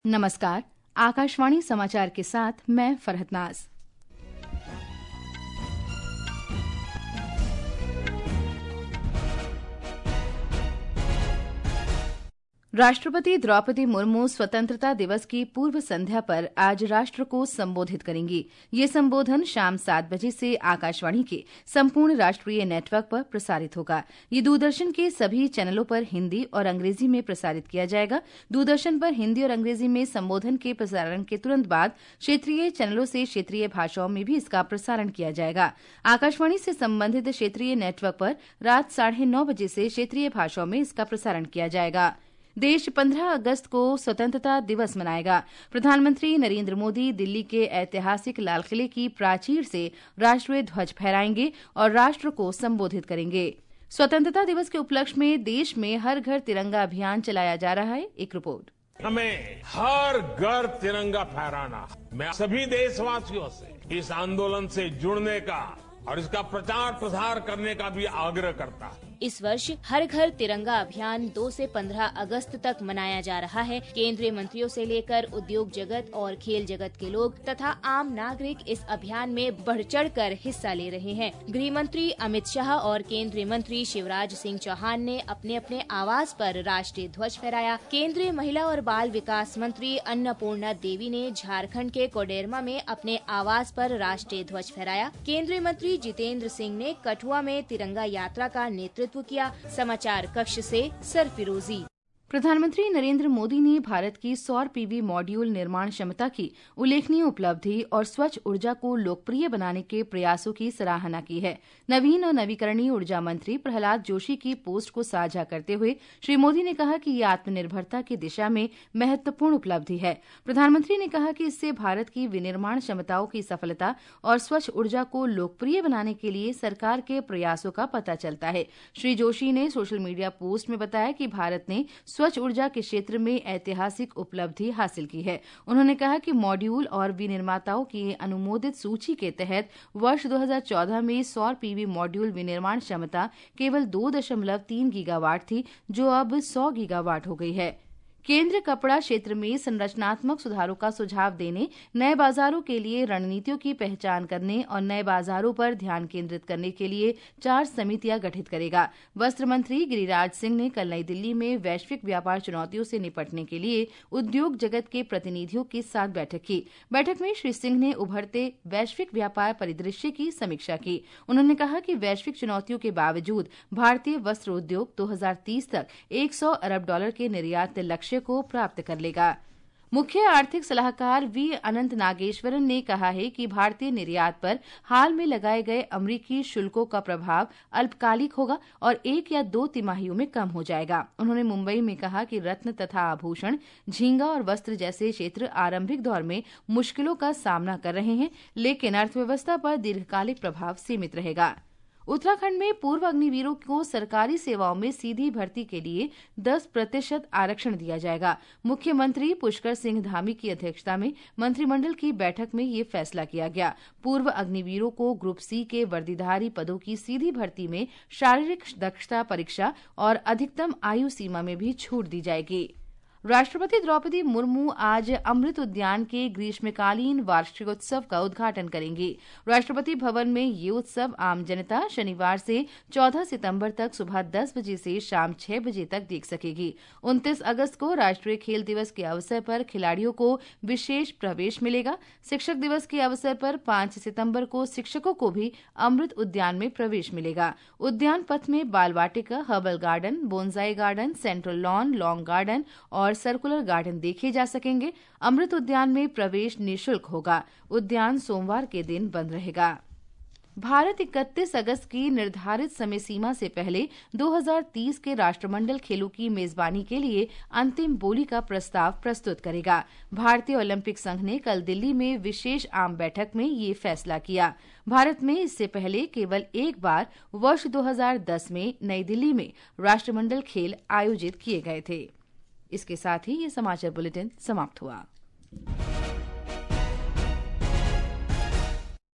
नमस्कार, आकाशवाणी समाचार के साथ मैं फरहत नाज। राष्ट्रपति द्रौपदी मुर्मू स्वतंत्रता दिवस की पूर्व संध्या पर आज राष्ट्र को संबोधित करेंगी। ये संबोधन शाम 7 बजे से आकाशवाणी के संपूर्ण राष्ट्रीय नेटवर्क पर प्रसारित होगा। ये दूरदर्शन के सभी चैनलों पर हिंदी और अंग्रेजी में प्रसारित किया जाएगा। दूरदर्शन पर हिंदी और अंग्रेजी में संबोधन के प्रसारण के तुरंत बाद क्षेत्रीय चैनलों से क्षेत्रीय भाषाओं में भी इसका प्रसारण किया जाएगा। आकाशवाणी से संबंधित क्षेत्रीय नेटवर्क पर रात 9:30 बजे से क्षेत्रीय भाषाओं में इसका प्रसारण किया जाएगा। देश 15 अगस्त को स्वतंत्रता दिवस मनाएगा। प्रधानमंत्री नरेंद्र मोदी दिल्ली के ऐतिहासिक लाल किले की प्राचीर से राष्ट्रीय ध्वज फहराएंगे और राष्ट्र को संबोधित करेंगे। स्वतंत्रता दिवस के उपलक्ष्य में देश में हर घर तिरंगा अभियान चलाया जा रहा है। एक रिपोर्ट। हमें हर घर तिरंगा फहराना। मैं सभी देशवासियों से इस आंदोलन से जुड़ने का और इसका प्रचार प्रसार करने का भी आग्रह करता हूं। इस वर्ष हर घर तिरंगा अभियान 2 से 15 अगस्त तक मनाया जा रहा है। केंद्रीय मंत्रियों से लेकर उद्योग जगत और खेल जगत के लोग तथा आम नागरिक इस अभियान में बढ़ चढ़कर हिस्सा ले रहे हैं। गृह मंत्री अमित शाह और केंद्रीय मंत्री शिवराज सिंह चौहान ने अपने अपने आवास पर राष्ट्रीय ध्वज फहराया। केंद्रीय महिला और बाल विकास मंत्री अन्नपूर्णा देवी ने झारखंड के कोडरमा में अपने आवास पर राष्ट्रीय ध्वज फहराया। केंद्रीय मंत्री जितेंद्र सिंह ने कठुआ में तिरंगा यात्रा का नेतृत्व किया। समाचार कक्ष से सरफिरोजी। प्रधानमंत्री नरेंद्र मोदी ने भारत की सौर पीवी मॉड्यूल निर्माण क्षमता की उल्लेखनीय उपलब्धि और स्वच्छ ऊर्जा को लोकप्रिय बनाने के प्रयासों की सराहना की है। नवीन और नवीकरणीय ऊर्जा मंत्री प्रहलाद जोशी की पोस्ट को साझा करते हुए श्री मोदी ने कहा कि ये आत्मनिर्भरता की दिशा में महत्वपूर्ण उपलब्धि है। प्रधानमंत्री ने कहा कि इससे भारत की विनिर्माण क्षमताओं की सफलता और स्वच्छ ऊर्जा को लोकप्रिय बनाने के लिए सरकार के प्रयासों का पता चलता है। श्री जोशी ने सोशल मीडिया पोस्ट में बताया कि भारत ने स्वच्छ ऊर्जा के क्षेत्र में ऐतिहासिक उपलब्धि हासिल की है। उन्होंने कहा कि मॉड्यूल और विनिर्माताओं की अनुमोदित सूची के तहत वर्ष 2014 में सौर पीवी मॉड्यूल विनिर्माण क्षमता केवल 2.3 गीगावाट थी, जो अब 100 गीगावाट हो गई है। केंद्र कपड़ा क्षेत्र में संरचनात्मक सुधारों का सुझाव देने, नए बाजारों के लिए रणनीतियों की पहचान करने और नए बाजारों पर ध्यान केंद्रित करने के लिए 4 समितियां गठित करेगा। वस्त्र मंत्री गिरिराज सिंह ने कल नई दिल्ली में वैश्विक व्यापार चुनौतियों से निपटने के लिए उद्योग जगत के प्रतिनिधियों के साथ बैठक की। बैठक में श्री सिंह ने उभरते वैश्विक व्यापार परिदृश्य की समीक्षा की। उन्होंने कहा कि वैश्विक चुनौतियों के बावजूद भारतीय वस्त्र उद्योग 2030 तक $100 अरब के निर्यात लक्ष्य को प्राप्त कर लेगा। मुख्य आर्थिक सलाहकार वी अनंत नागेश्वरन ने कहा है कि भारतीय निर्यात पर हाल में लगाए गए अमेरिकी शुल्कों का प्रभाव अल्पकालिक होगा और 1 या 2 तिमाहियों में कम हो जाएगा। उन्होंने मुंबई में कहा कि रत्न तथा आभूषण, झींगा और वस्त्र जैसे क्षेत्र आरंभिक दौर में मुश्किलों का सामना कर रहे हैं, लेकिन अर्थव्यवस्था पर दीर्घकालिक प्रभाव सीमित रहेगा। उत्तराखंड में पूर्व अग्निवीरों को सरकारी सेवाओं में सीधी भर्ती के लिए 10% आरक्षण दिया जाएगा। मुख्यमंत्री पुष्कर सिंह धामी की अध्यक्षता में मंत्रिमंडल की बैठक में ये फैसला किया गया। पूर्व अग्निवीरों को ग्रुप सी के वर्दीधारी पदों की सीधी भर्ती में शारीरिक दक्षता परीक्षा और अधिकतम आयु सीमा में भी छूट दी जाएगी। राष्ट्रपति द्रौपदी मुर्मू आज अमृत उद्यान के ग्रीष्मकालीन वार्षिकोत्सव का उद्घाटन करेंगी। राष्ट्रपति भवन में ये उत्सव आम जनता शनिवार से 14 सितंबर तक सुबह 10 बजे से शाम 6 बजे तक देख सकेगी। 29 अगस्त को राष्ट्रीय खेल दिवस के अवसर पर खिलाड़ियों को विशेष प्रवेश मिलेगा। शिक्षक दिवस के अवसर पर 5 सितंबर को शिक्षकों को भी अमृत उद्यान में प्रवेश मिलेगा। उद्यान पथ में बाल वाटिका, herbal garden, bonsai garden, central lawn, long garden और सर्कुलर गार्डन देखे जा सकेंगे। अमृत उद्यान में प्रवेश निःशुल्क होगा। उद्यान सोमवार के दिन बंद रहेगा। भारत 31 अगस्त की निर्धारित समय सीमा से पहले 2030 के राष्ट्रमंडल खेलों की मेजबानी के लिए अंतिम बोली का प्रस्ताव प्रस्तुत करेगा। भारतीय ओलंपिक संघ ने कल दिल्ली में विशेष आम बैठक में ये फैसला किया। भारत में इससे पहले केवल एक बार वर्ष 2010 में नई दिल्ली में राष्ट्रमंडल खेल आयोजित किए गए थे। इसके साथ ही ये समाचार बुलेटिन समाप्त हुआ।